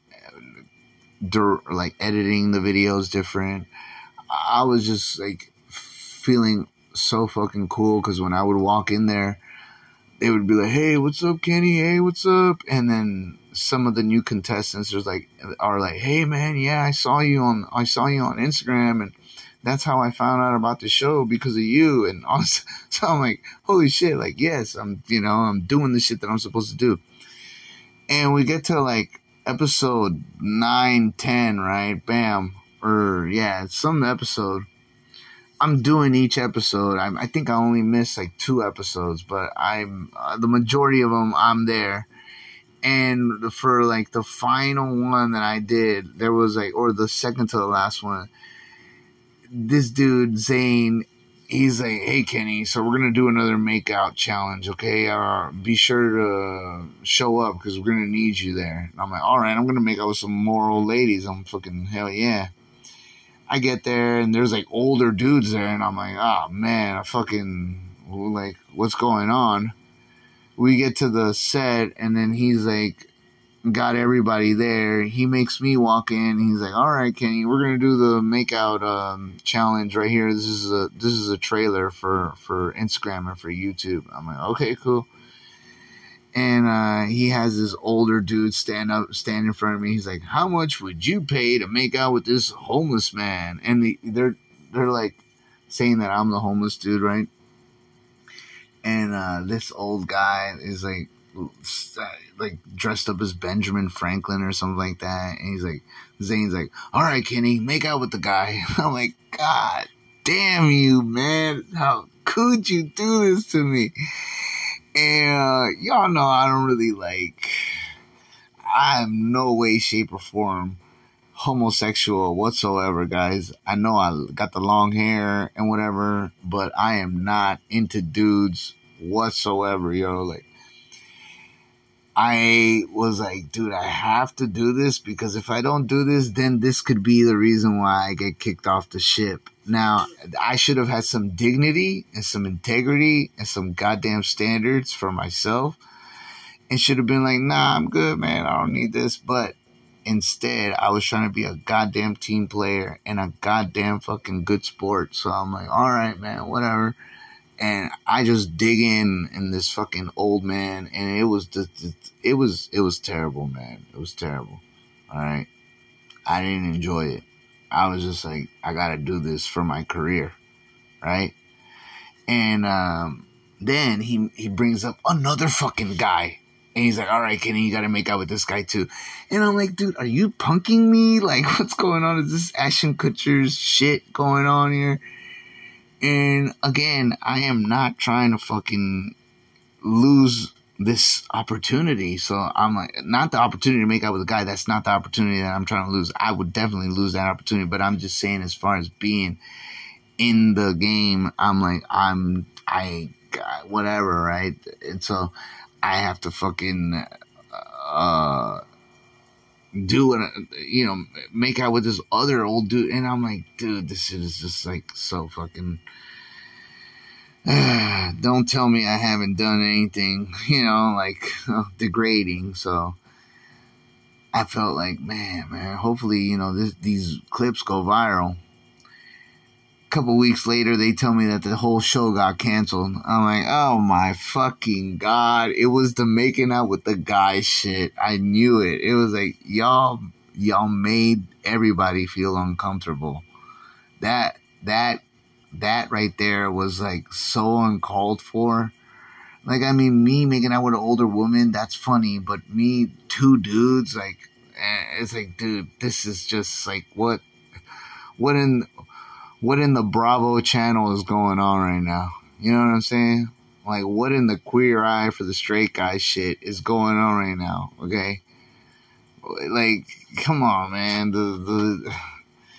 like, editing the videos different. I was just, like, feeling so fucking cool, because when I would walk in there, they would be like, hey, what's up, Kenny? Hey, what's up? And then some of the new contestants was like, are like, hey, man, yeah, I saw you on, I saw you on Instagram, and that's how I found out about the show, because of you. And also, so I'm like, holy shit, like, yes, I'm, you know, I'm doing the shit that I'm supposed to do. And we get to, like, episode nine, ten, right? Bam. Or, yeah, some episode. I'm doing each episode. I, I think I only missed, like, two episodes, but I'm, uh, the majority of them, I'm there. And for, like, the final one that I did, there was, like, or the second to the last one, this dude, Zane, he's like, hey, Kenny, so we're going to do another makeout challenge, okay? Uh, be sure to show up, because we're going to need you there. And I'm like, all right, I'm going to make out with some more old ladies. I'm fucking, hell yeah. I get there, and there's, like, older dudes there, and I'm like, oh, man, I fucking, like, what's going on? We get to the set, and then he's, like, got everybody there. He makes me walk in. He's like, all right, Kenny, we're going to do the makeout um, challenge right here. This is a this is a trailer for, for Instagram and for YouTube. I'm like, okay, cool. And uh, he has this older dude stand up, stand in front of me. He's like, how much would you pay to make out with this homeless man? And the, they're they're like saying that I'm the homeless dude, right? And uh, this old guy is like, like dressed up as Benjamin Franklin or something like that. And he's like, Zane's like, all right, Kenny, make out with the guy. I'm like, God damn you, man. How could you do this to me? And uh, y'all know I don't really like, I'm no way, shape, or form homosexual whatsoever, guys. I know I got the long hair and whatever, but I am not into dudes whatsoever, yo. Like, I was like, dude, I have to do this, because if I don't do this, then this could be the reason why I get kicked off the ship. Now, I should have had some dignity and some integrity and some goddamn standards for myself, and should have been like, nah, I'm good, man. I don't need this. But instead, I was trying to be a goddamn team player and a goddamn fucking good sport. So I'm like, all right, man, whatever. And I just dig in in this fucking old man, and it was just, it was, it was terrible, man. It was terrible. All right. I didn't enjoy it. I was just like, I gotta do this for my career. Right. And, um, then he, he brings up another fucking guy, and he's like, all right, Kenny, you gotta make out with this guy too. And I'm like, dude, are you punking me? Like, what's going on? Is this Ashton Kutcher's shit going on here? And again, I am not trying to fucking lose this opportunity. So I'm like, not the opportunity to make out with a guy. That's not the opportunity that I'm trying to lose. I would definitely lose that opportunity. But I'm just saying, as far as being in the game, I'm like, I'm, I, whatever, right? And so I have to fucking, uh, do it, you know, make out with this other old dude. And I'm like, dude, this shit is just like so fucking, uh, don't tell me I haven't done anything, you know, like uh, degrading. So I felt like, man, man, hopefully, you know, this, these clips go viral. A couple weeks later, they tell me that the whole show got canceled. I'm like, oh my fucking God. It was the making out with the guy shit. I knew it. It was like, y'all, y'all made everybody feel uncomfortable. That, that, that right there was like so uncalled for. Like, I mean, me making out with an older woman, that's funny. But me, two dudes, like, it's like, dude, this is just like, what, what in... What in the Bravo channel is going on right now? You know what I'm saying? Like, what in the Queer Eye for the Straight Guy shit is going on right now? Okay? Like, come on, man. The, the,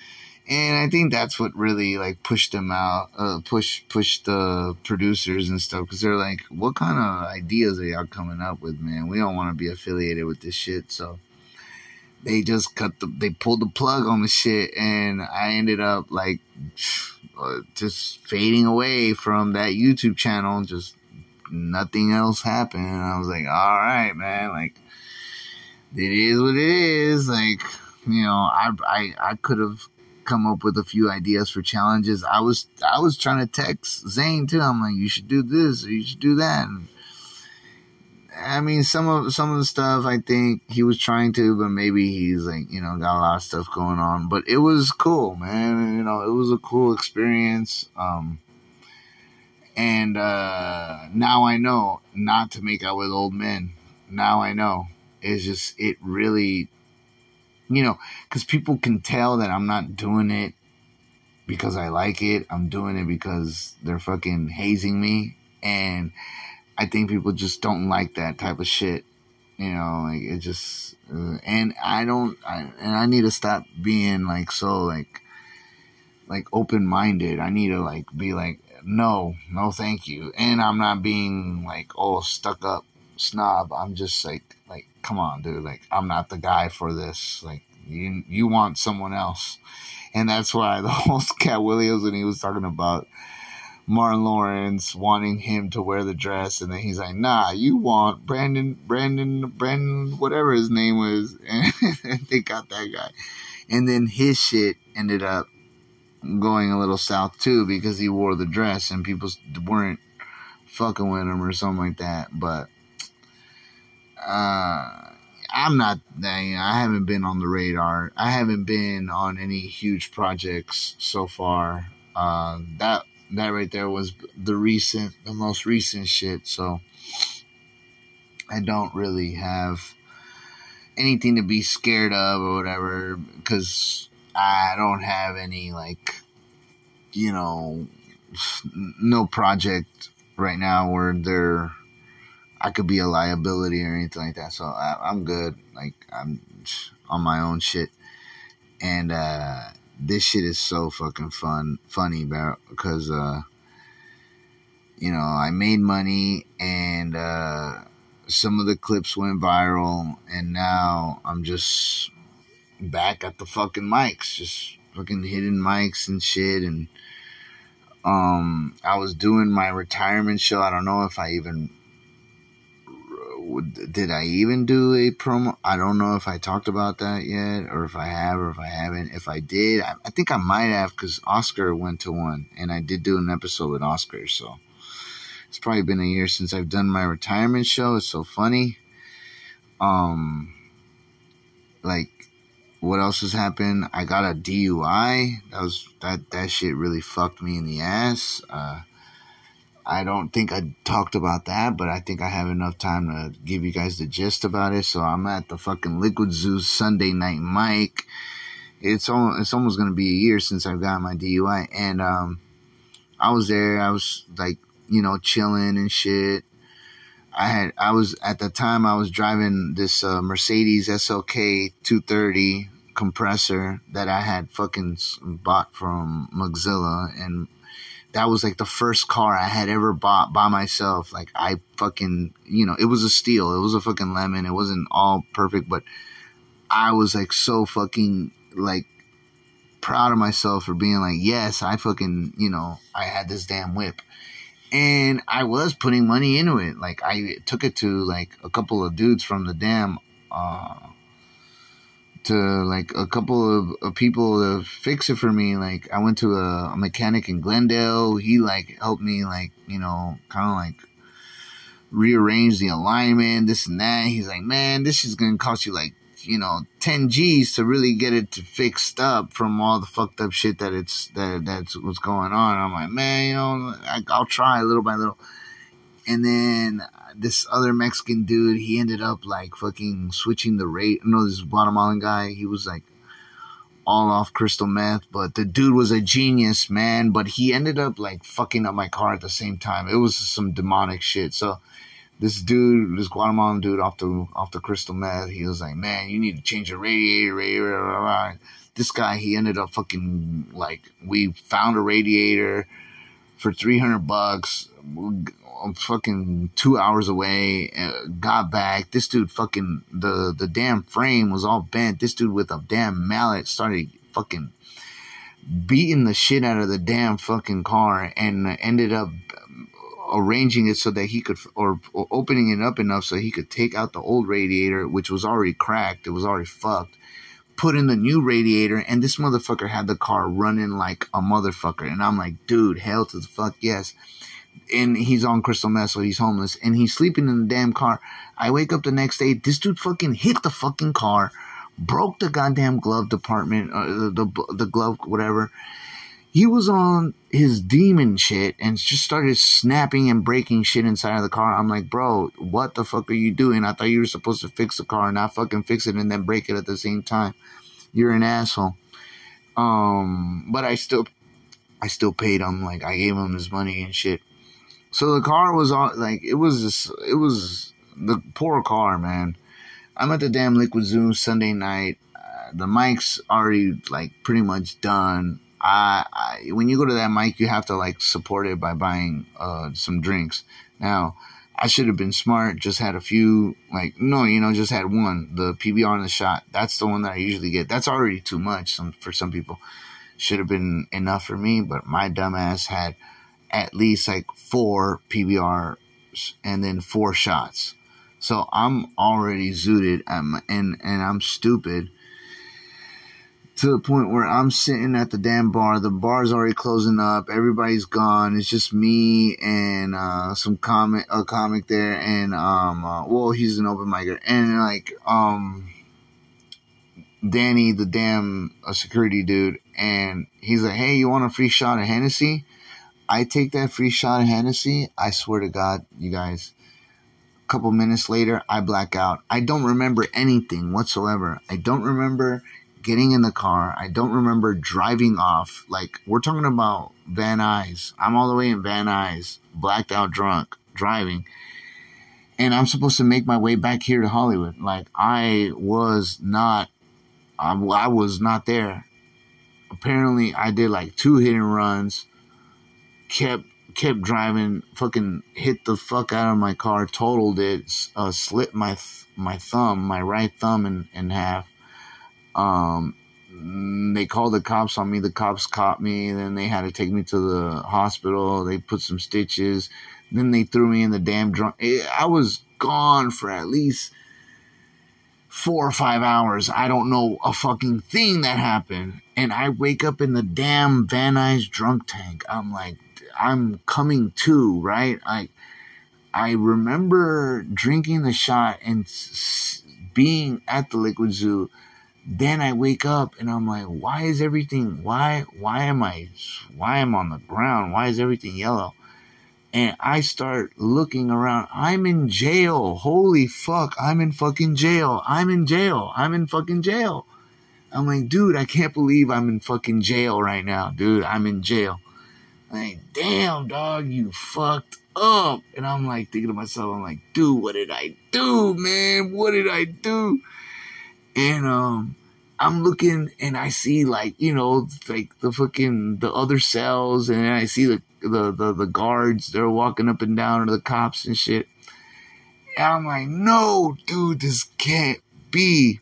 And I think that's what really like pushed them out, uh, push pushed the producers and stuff, because they're like, what kind of ideas are y'all coming up with, man? We don't want to be affiliated with this shit. So they just cut the, they pulled the plug on the shit, and I ended up like uh, just fading away from that YouTube channel. Just nothing else happened, and I was like, all right, man, like it is what it is. Like, you know, I I I could have come up with a few ideas for challenges. I was I was trying to text Zane too. I'm like, you should do this or you should do that. And I mean, some of some of the stuff I think he was trying to, but maybe he's like, you know, got a lot of stuff going on. But it was cool, man. You know, it was a cool experience. Um, and uh, now I know not to make out with old men. Now I know. It's just, it really, you know, because people can tell that I'm not doing it because I like it. I'm doing it because they're fucking hazing me. And I think people just don't like that type of shit. You know, like it just, uh, and I don't, I, and I need to stop being like so like, like open-minded. I need to like be like, no, no, thank you. And I'm not being like, oh, stuck up snob. I'm just like, like, come on, dude. Like, I'm not the guy for this. Like, you, you want someone else. And that's why the whole Cat Williams, when he was talking about Martin Lawrence wanting him to wear the dress, and then he's like, nah, you want Brandon, Brandon, Brandon, whatever his name was, and they got that guy. And then his shit ended up going a little south too, because he wore the dress and people weren't fucking with him or something like that. But uh, I'm not, you know, I haven't been on the radar. I haven't been on any huge projects so far. Uh, that That right there was the recent, the most recent shit. So I don't really have anything to be scared of or whatever, because I don't have any, like, you know, no project right now where they're, I could be a liability or anything like that. So I, I'm good. Like, I'm on my own shit. And, uh, this shit is so fucking fun, funny, bro, because, uh, you know, I made money, and, uh, some of the clips went viral, and now I'm just back at the fucking mics, just fucking hitting mics and shit, and, um, I was doing my retirement show. I don't know if I even, did I even do a promo? I don't know if I talked about that yet, or if I have, or if I haven't. If I did, I, I think I might have, because Oscar went to one, and I did do an episode with Oscar, so it's probably been a year since I've done my retirement show. It's so funny. Um, like, what else has happened? I got a D U I. That was, that, that shit really fucked me in the ass. Uh, I don't think I talked about that, but I think I have enough time to give you guys the gist about it. So I'm at the fucking Liquid Zoo Sunday night mic. It's almost, it's almost going to be a year since I've got my D U I. And, um, I was there. I was like, you know, chilling and shit. I had, I was, at the time I was driving this, uh, Mercedes S L K two thirty compressor that I had fucking bought from Mozilla, and that was like the first car I had ever bought by myself. Like, I fucking, you know, it was a steal. It was a fucking lemon. It wasn't all perfect, but I was like so fucking like proud of myself for being like, yes, I fucking, you know, I had this damn whip. And I was putting money into it. Like, I took it to like a couple of dudes from the damn, uh, to like a couple of, of people to fix it for me. Like, I went to a, a mechanic in Glendale. He like helped me, like, you know, kind of like rearrange the alignment, this and that. He's like, man, this is going to cost you like, you know, ten G's to really get it to fixed up from all the fucked up shit that it's, that that's what's going on. And I'm like, man, you know, I, I'll try little by little. And then this other Mexican dude, he ended up like fucking switching the rate. No, this Guatemalan guy, he was like all off crystal meth, but the dude was a genius, man. But he ended up like fucking up my car at the same time. It was some demonic shit. So this dude, this Guatemalan dude off the off the crystal meth, he was like, man, you need to change your radiator, radiator, blah, blah, blah. this guy, he ended up fucking, like, we found a radiator for three hundred bucks, fucking two hours away, uh, got back. This dude fucking, the, the damn frame was all bent. This dude with a damn mallet started fucking beating the shit out of the damn fucking car and ended up arranging it so that he could, or, or opening it up enough so he could take out the old radiator, which was already cracked. It was already fucked. Put in the new radiator, and this motherfucker had the car running like a motherfucker. And I'm like, dude, hell to the fuck yes. And he's on crystal meth, so he's homeless, and he's sleeping in the damn car. I wake up the next day, this dude fucking hit the fucking car, broke the goddamn glove department, uh, the, the the glove, whatever. He was on his demon shit and just started snapping and breaking shit inside of the car. I'm like, bro, what the fuck are you doing? I thought you were supposed to fix the car and not fucking fix it and then break it at the same time. You're an asshole. Um, but I still, I still paid him. Like, I gave him his money and shit. So the car was all, like, it was just, it was the poor car, man. I'm at the damn Liquid Zoo Sunday night. Uh, the mic's already, like, pretty much done. I, I, when you go to that mic, you have to, like, support it by buying uh, some drinks. Now, I should have been smart, just had a few, like, no, you know, just had one, the P B R and the shot. That's the one that I usually get. That's already too much some, for some people. Should have been enough for me, but my dumbass had at least, like, four P B Rs and then four shots. So I'm already zooted, and, and, and I'm stupid. To the point where I'm sitting at the damn bar. The bar's already closing up. Everybody's gone. It's just me and uh, some comic, a comic there, and um, uh, well, he's an open micer, and like um, Danny, the damn uh, security dude, and he's like, "Hey, you want a free shot of Hennessy?" I take that free shot of Hennessy. I swear to God, you guys. A couple minutes later, I black out. I don't remember anything whatsoever. I don't remember getting in the car. I don't remember driving off. Like, we're talking about Van Nuys. I'm all the way in Van Nuys, blacked out drunk, driving. And I'm supposed to make my way back here to Hollywood. Like, I was not, I, I was not there. Apparently, I did like two hit and runs, kept, kept driving, fucking hit the fuck out of my car, totaled it, uh, slit my, th- my thumb, my right thumb in, in half. Um, they called the cops on me. The cops caught me. Then they had to take me to the hospital. They put some stitches. Then they threw me in the damn drunk. I was gone for at least four or five hours. I don't know a fucking thing that happened. And I wake up in the damn Van Nuys drunk tank. I'm like, I'm coming to, right? I, I remember drinking the shot and s- being at the Liquid Zoo. Then I wake up and I'm like, why is everything, why, why am I, why am I on the ground? Why is everything yellow? And I start looking around. I'm in jail. Holy fuck. I'm in fucking jail. I'm in jail. I'm in fucking jail. I'm like, dude, I can't believe I'm in fucking jail right now. Dude, I'm in jail. I'm like, damn, dog, you fucked up. And I'm like thinking to myself, I'm like, dude, what did I do, man? What did I do? And, um, I'm looking and I see, like, you know, like the fucking, the other cells, and I see the, the, the, the guards, they're walking up and down, or the cops and shit. And I'm like, no, dude, this can't be.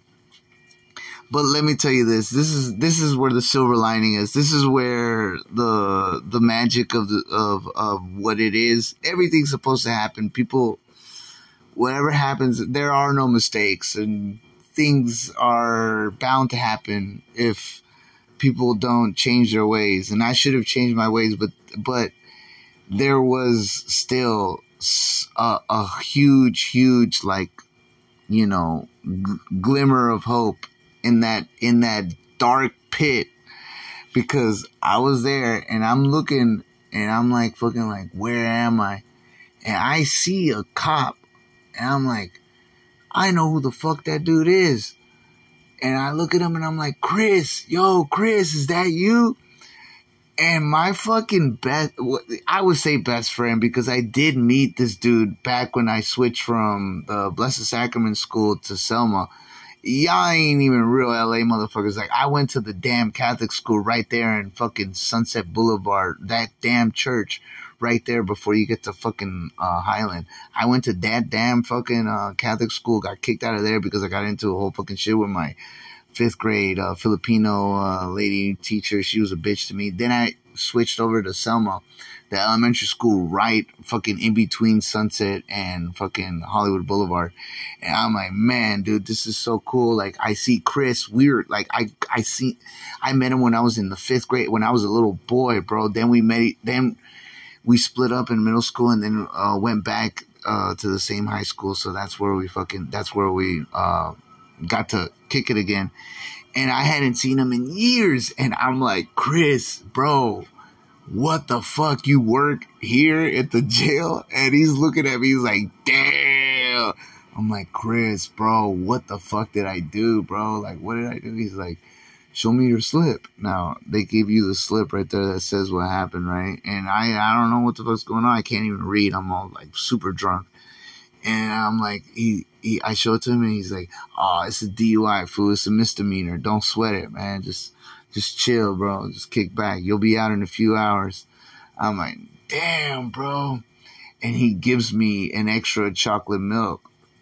But let me tell you this, this is, this is where the silver lining is. This is where the, the magic of the, of, of what it is. Everything's supposed to happen. People, whatever happens, there are no mistakes, and things are bound to happen if people don't change their ways. And I should have changed my ways, but but there was still a, a huge, huge, like, you know, g- glimmer of hope in that in that dark pit, because I was there and I'm looking and I'm like fucking like, where am I? And I see a cop and I'm like, I know who the fuck that dude is. And I look at him and I'm like, Chris, yo, Chris, is that you? And my fucking best, I would say best friend, because I did meet this dude back when I switched from the Blessed Sacrament School to Selma. y'all ain't even real L A motherfuckers. Like, I went to the damn Catholic school right there in fucking Sunset Boulevard, that damn church right there before you get to fucking uh, Highland. I went to that damn fucking uh, Catholic school, got kicked out of there because I got into a whole fucking shit with my fifth grade uh, Filipino uh, lady teacher. She was a bitch to me. Then I switched over to Selma, the elementary school right fucking in between Sunset and fucking Hollywood Boulevard. And I'm like, man, dude, this is so cool. Like, I see Chris. We're like, I, I see, I met him when I was in the fifth grade, when I was a little boy, bro. Then we met, then we split up in middle school and then uh, went back uh, to the same high school. So that's where we fucking, that's where we uh, got to kick it again. And I hadn't seen him in years. And I'm like, Chris, bro, what the fuck? You work here at the jail? And he's looking at me. He's like, damn. I'm like, Chris, bro, what the fuck did I do, bro? Like, what did I do? He's like, show me your slip. Now, they give you the slip right there that says what happened, right? And I, I don't know what the fuck's going on. I can't even read. I'm all like super drunk. And I'm like, he, he, I show it to him and he's like, oh, it's a D U I, fool. It's a misdemeanor. Don't sweat it, man. Just, just chill, bro. Just kick back. You'll be out in a few hours. I'm like, damn, bro. And he gives me an extra chocolate milk.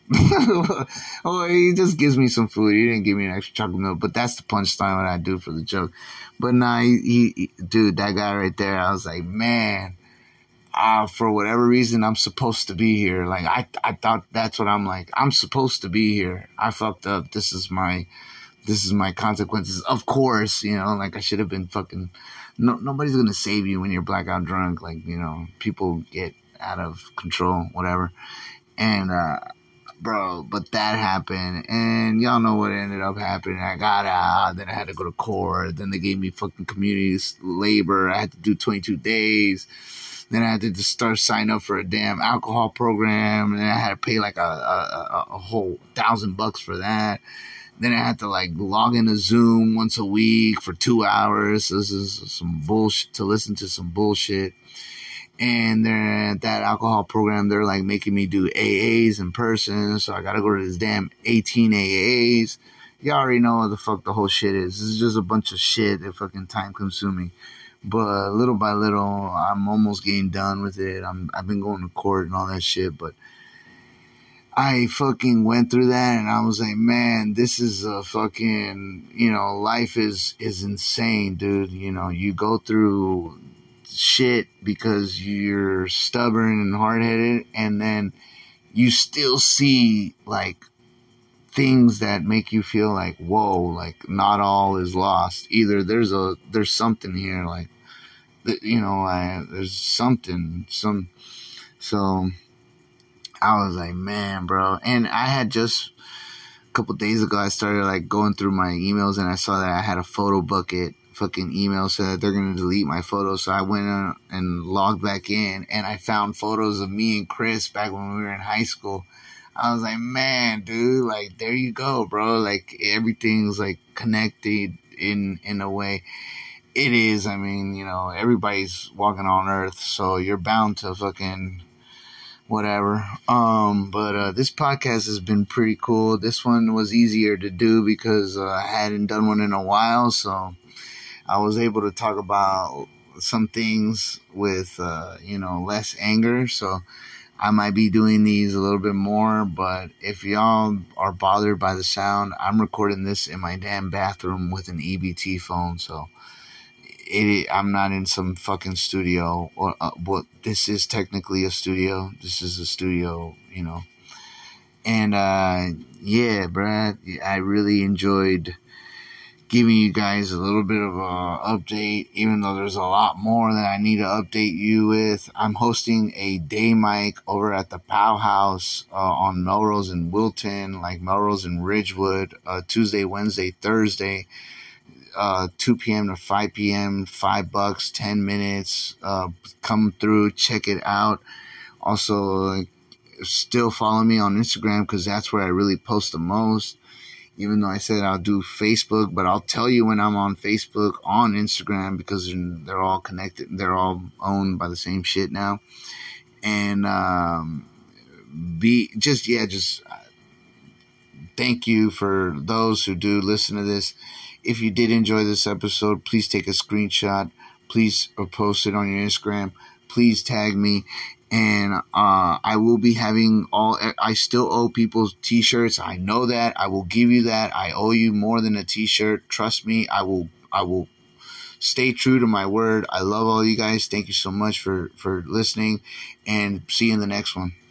Well, he just gives me some food. He didn't give me an extra chocolate milk, but that's the punchline what I do for the joke. But nah, he, he, he dude, that guy right there, I was like, man, uh, for whatever reason, I'm supposed to be here. Like, I, I thought that's what I'm like. I'm supposed to be here. I fucked up. This is my, this is my consequences. Of course, you know, like I should have been fucking, no, nobody's going to save you when you're blackout drunk. Like, you know, people get out of control, whatever. And, uh, bro, but that happened, and y'all know what ended up happening. I got out, then I had to go to court, then they gave me fucking community labor. I had to do twenty-two days. Then I had to just start signing up for a damn alcohol program, and then I had to pay like a, a, a whole thousand bucks for that. Then I had to like log into Zoom once a week for two hours. This is some bullshit, to listen to some bullshit. And they're at that alcohol program, they're like making me do A As in person. So I gotta go to this damn eighteen A As. You already know what the fuck the whole shit is. This is just a bunch of shit that fucking time consuming. But little by little, I'm almost getting done with it. I'm, I've been going to court and all that shit, but I fucking went through that and I was like, man, this is a fucking, you know, life is, is insane, dude. You know, you go through shit because you're stubborn and hard-headed, and then you still see like things that make you feel like, whoa, like not all is lost. Either there's a there's something here, like, you know, I, there's something some so I was like, man, bro. And I had just a couple days ago I started like going through my emails and I saw that I had a photo bucket fucking email said that they're going to delete my photos. So I went in and logged back in and I found photos of me and Chris back when we were in high school. I was like, man, dude, like, there you go, bro. Like, everything's like connected in, in a way. It is. I mean, you know, everybody's walking on earth, so you're bound to fucking whatever. Um, but, uh, this podcast has been pretty cool. This one was easier to do because uh, I hadn't done one in a while. So I was able to talk about some things with, uh, you know, less anger. So I might be doing these a little bit more, but if y'all are bothered by the sound, I'm recording this in my damn bathroom with an E B T phone. So it, I'm not in some fucking studio or, uh, what, this is technically a studio. This is a studio, you know, and, uh, yeah, Brad, I really enjoyed giving you guys a little bit of a update, even though there's a lot more that I need to update you with. I'm hosting a day mic over at the Pow House uh, on Melrose and Wilton, like Melrose and Ridgewood, uh, Tuesday, Wednesday, Thursday, uh, two p.m. to five p.m., five bucks, ten minutes. Uh, come through, check it out. Also, like, still follow me on Instagram because that's where I really post the most. Even though I said I'll do Facebook, but I'll tell you when I'm on Facebook, on Instagram, because they're all connected. They're all owned by the same shit now. And um, be just, yeah, just thank you for those who do listen to this. If you did enjoy this episode, please take a screenshot. Please post it on your Instagram. Please tag me. And uh, I will be having all, I still owe people t-shirts. I know that. I will give you that. I owe you more than a t-shirt. Trust me, I will, I will stay true to my word. I love all you guys. Thank you so much for, for listening, and see you in the next one.